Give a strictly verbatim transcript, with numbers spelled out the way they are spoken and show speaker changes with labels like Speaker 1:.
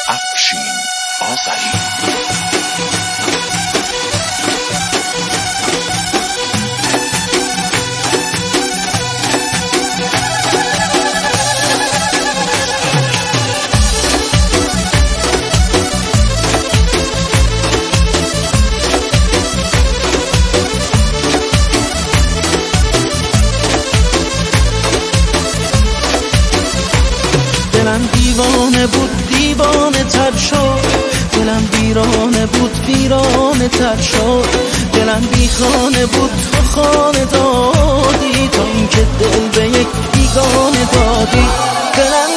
Speaker 1: افشین آذری.
Speaker 2: دلم دیوانه بود دیوانه تر شد، دلم ویرانه بود ویرانه تر شد، دلم بی خانه بود تو خانه دادی، تا اینکه دل به یک بیگانه دادی. دلم